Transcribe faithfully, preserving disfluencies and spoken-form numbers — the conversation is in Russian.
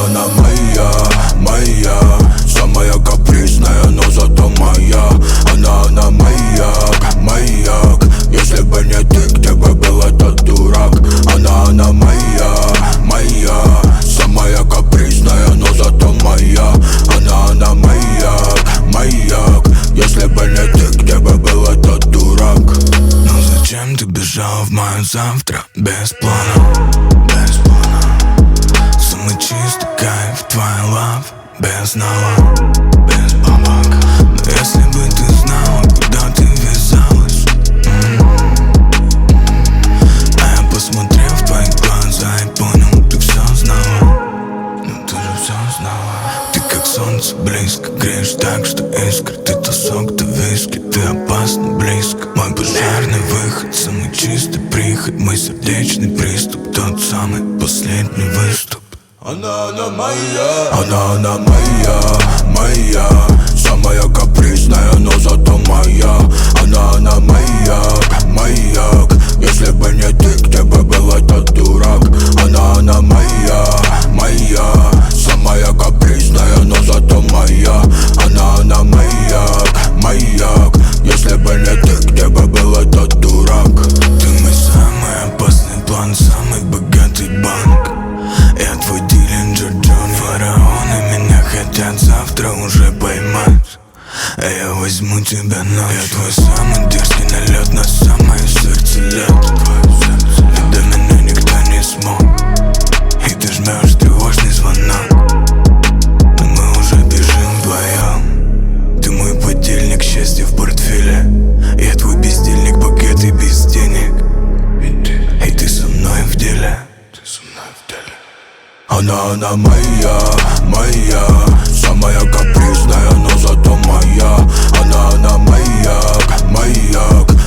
она моя, моя, самая капризная, но зато моя. Она, она маяк, маяк. Если бы не ты, где бы был этот дурак? Она, она моя, моя, самая капризная, но зато моя. Она, она маяк, маяк. Если бы не ты, где бы был этот дурак? Ну зачем ты бежал в мое завтра без плана? Без плана. Самый чистый кайф, твоя лав, без нала, без бабок. Но если бы ты знала, куда ты ввязалась, м-м-м. А я посмотрел в твои глаза и понял, ты все знала. Ну ты же все знала. Ты как солнце близко, греешь так, что искры. Ты то сок, то виски, ты опасно близко. Мой пожарный выход, самый чистый приход. Мой сердечный приступ, тот самый последний выступ. Она, она моя, она, она моя, моя, самая капризная, но зато моя. Она, она маяк, маяк. Если бы не ты, где бы был этот дурак? Она, она моя, моя, самая капризная, но зато моя. Она, она маяк, маяк. Если бы не ты, где бы был этот дурак? Ты мой самый опасный план, самый богатый банк. Я твой Диллинджер Джонни. Фараоны меня хотят завтра уже поймать, а я возьму тебя ночью. Я твой самый дерзкий налет на самое сердце лет. Ведь до меня никто не смог, и ты жмешь тревожный звонок. Но мы уже бежим вдвоем. Ты мой подельник, счастье в портфеле. Я твой бездельник, богатый без денег. И ты со мной в деле. Она, она моя, моя, самая капризная, но зато моя. Она, она маяк, маяк.